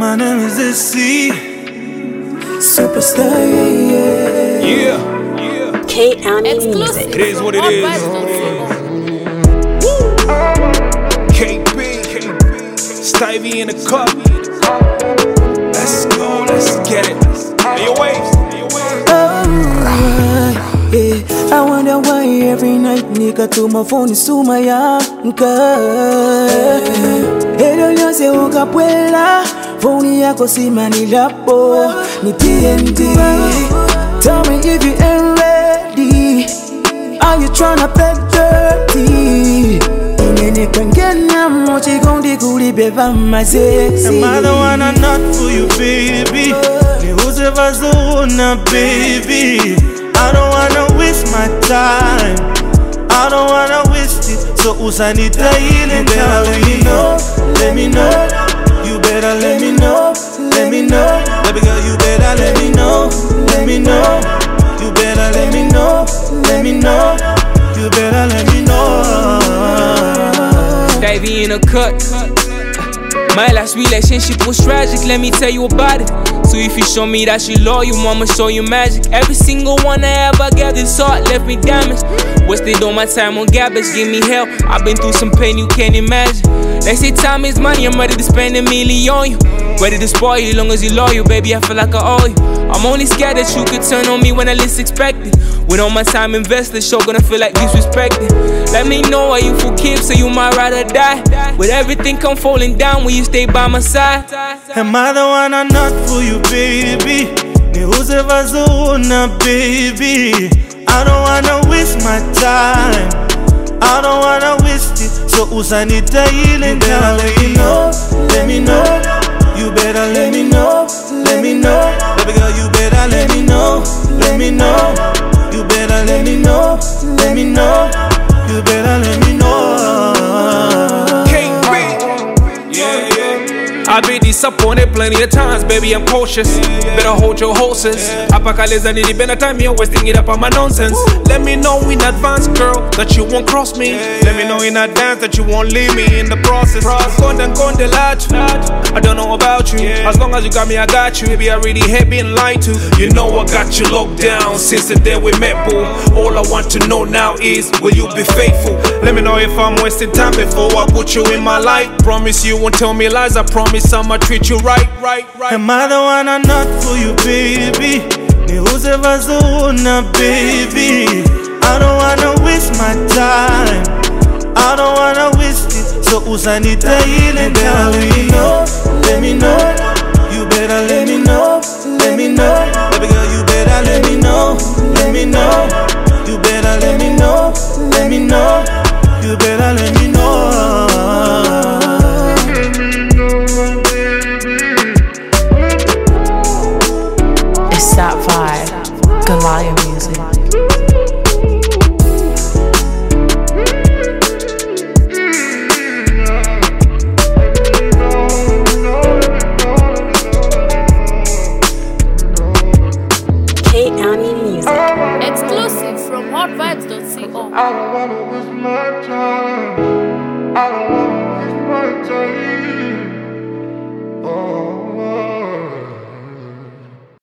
My name is SC. Superstar, Yeah. K-Ami Music. It is what it is. KB, Stevie in the cup. Let's go, let's get it. Hey, your waves. I wonder why every night nigga to my phone is suma yanka. Edo nyose ukapwela phone yako simani lapo ni TNT. Tell me if you ain't ready. Are you tryna play dirty? Inene kangena mochi gondi kuli beva my sexy. Am I the one or not for you, baby? Niuze vazuna, baby. I don't wanna waste my time. I don't wanna waste it. So usanita ile, better let me know. Let me know. You better let me know. Let me know. Baby girl, you better let me know. Let me know. You better let me know. Let me know. You better let me know. Stevie in a cut. My last relationship was tragic, let me tell you about it. So if you show me that you loyal, I'ma show you magic. Every single one I ever gave this heart left me damaged. Wasted all my time on garbage, give me help. I've been through some pain you can't imagine. They say time is money, I'm ready to spend $1 million on you. Ready to spoil you, long as you loyal, baby, I feel like I owe you. I'm only scared that you could turn on me when I least expect it. With all my time invested, sure gonna feel like disrespected. Let me know why you for keeps, so you might rather die. With everything come falling down when you stay by my side. Am I the one or not for you, baby? Niuze vazuna, baby. I don't wanna waste my time. I don't wanna waste it. So usanita ile, better let me know. Let me know. You better let me know. Let me know. Baby girl, you better let me know. Let me know. You better let me know. Let me know. You better let me know. KB. Yeah. I've been disappointed plenty of times, baby, I'm cautious. Better hold your horses. Apakaleza nilipenda time, you're wasting it up on my nonsense. Let me know in advance, girl, that you won't cross me. Let me know in advance that you won't leave me in the process. Konde lat. I don't know about you. As long as you got me, I got you. Baby, I really hate being lied to. You know I got you locked down since the day we met, boo. All I want to know now is, will you be faithful? Let me know if I'm wasting time before I put you in my life. Promise you won't tell me lies, I promise I'ma treat you right. Am I the one or not for you, baby? Niuze vazuna, baby. I don't wanna waste my time. I don't wanna waste it. So usanita ile, better let me know. Let me know. You better let me know. Let me know. Baby girl, you better let me know. Let me know. You better let me know. Let me know. You better let me know. It's that vibe. Goliath Music. K-Ami Music. Exclusive from hotvibes.co. I don't wanna waste my time. I don't wanna waste my time. Oh.